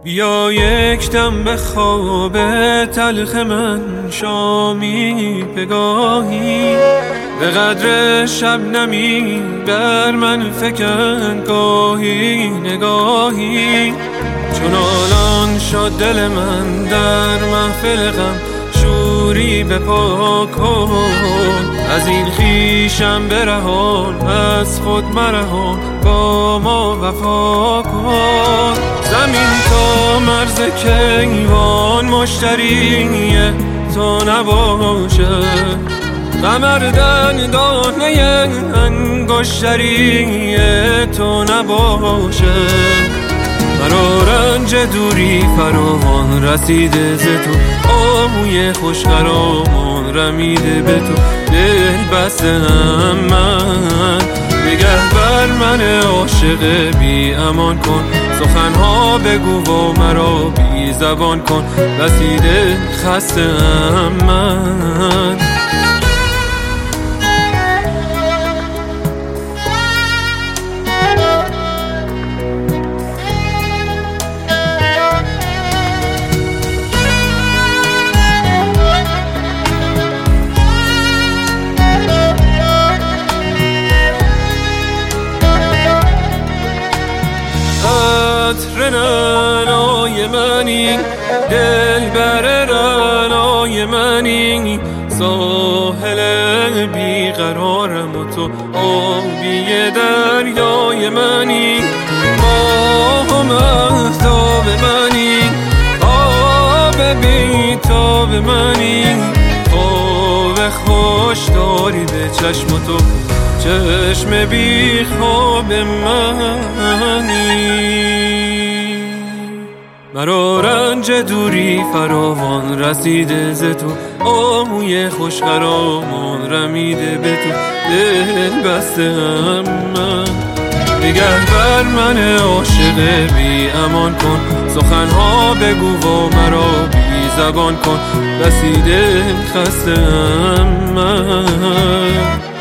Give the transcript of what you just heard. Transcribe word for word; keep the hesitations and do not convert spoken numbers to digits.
بیا یک دم به خواب تلخ من شامی پگاهی، به قدر شبنمی بر من فکن گاهی نگاهی. چون آلان شد دل من در محفل غم شوری بپا کن، از این خویشم برهان از خود مرهان با ما وفا کن. زمین تا مرز کیوان مشتری تو نباشه، قمر دندانه انگشتری تو نباشه. مرا رنج دوری فراوان رسیده ز تو، آهوی خوشخرامان رمیده به تو. دل بستم من نگه بر من عاشق بی امان کن، سخنها بگو و مرا بی زبان کن. رسیده خستم من رنای منی، دل بر رنای منی، ساحل بیقرارم و تو آبی دریای منی. ماه و مهتاب منی، آب بی تاب منی، خواب خوش داری به چشم تو، چشم بی خواب منی. مرا رنج دوری فراوان رسیده ز تو، آهوی خوشخرامان رمیده به تو. دل بستم من نگه بر من عاشق بی امان کن، سخنها بگو و مرا بی زبان کن. رسیده خستم من